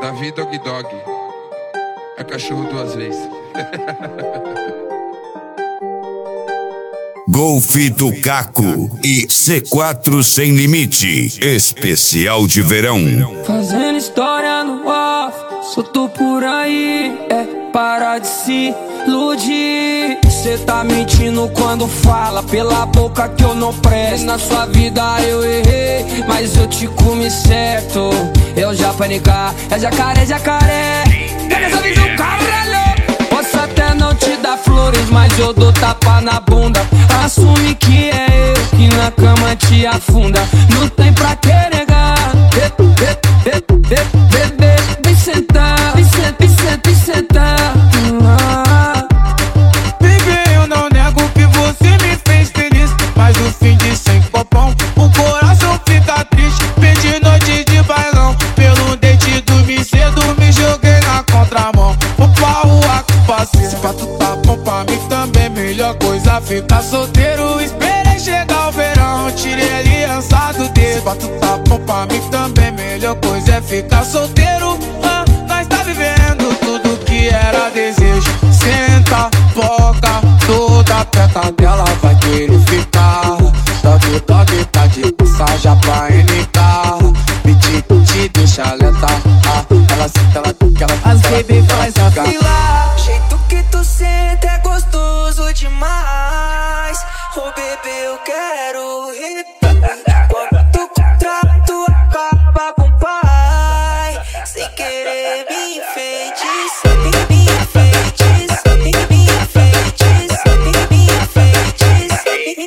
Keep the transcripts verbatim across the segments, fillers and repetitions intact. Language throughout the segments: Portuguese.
Davi Dog Dog. É cachorro duas vezes. Golf do Caco e C quatro Sem Limite, especial de verão. Fazendo história no off, solto por aí, é para de se iludir. Cê tá mentindo quando fala pela boca que eu não presto. Na sua vida eu errei, mas eu te comi certo. Eu já panicar, é jacaré, jacaré. Pega essa visão, caralho. Posso até não te dar flores, mas eu dou tapa na bunda. Assume que é eu que na cama te afunda. Não tem pra que negar. Bebê, vem sentar, vem sentar, vem sentar, vem sentar. Baby, eu não nego que você me fez feliz, mas no fim de sem popão o coração fica triste. Perdi noite de bailão, pelo dente dormi cedo, me joguei na contramão. Vou pra rua que passei, se pra tu tá bom pra mim também. Melhor coisa ficar solteiro, esperei chegar o verão, tirei a aliança do dedo. Se pra tu tá bom pra mim também, melhor coisa é ficar solteiro. ah, Nós tá vivendo tudo que era desejo. Senta, boca, toda perto dela vai querer ficar. Dog, dog, tá de passagem pra N K. Me te, te deixa alertar. ah, Ela senta, ela fica, ela fica. As baby faz a fila. O jeito que tu senta é gostoso demais. Oh bebê, eu quero rir. Quando tu contrato acaba com o pai, sem querer me enfeitiça, me enfeitiça, me enfeitiça, me enfeitiça, me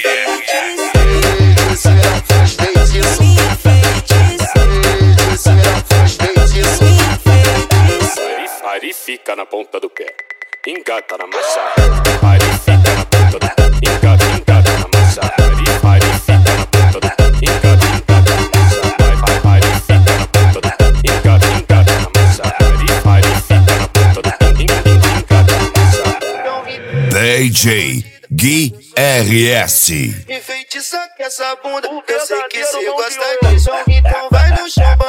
enfeitiça. Ari fica na ponta do pé, engata na massa. Ari fica na ponta do pé, engata, engata na massa. Ari, Ari fica na ponta do pé, engata, engata na massa. Ari fica na ponta do pé, engata, engata na massa. Ari, Ari fica na ponta do pé, engata na massa. D J Gui R S. Enfeitiça que essa bunda, eu sei que cê gosta disso. Então vai no chão.